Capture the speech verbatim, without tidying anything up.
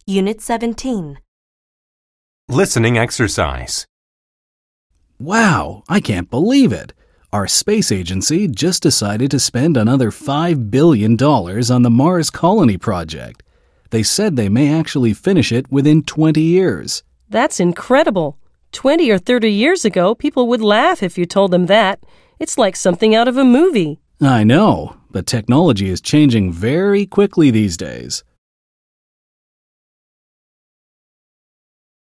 Unit seventeen. Listening exercise. Wow, I can't believe it. Our space agency just decided to spend another five billion dollars on the Mars Colony Project. They said they may actually finish it within twenty years. That's incredible. Twenty or thirty years ago, people would laugh if you told them that. It's like something out of a movie. I know, but technology is changing very quickly these days.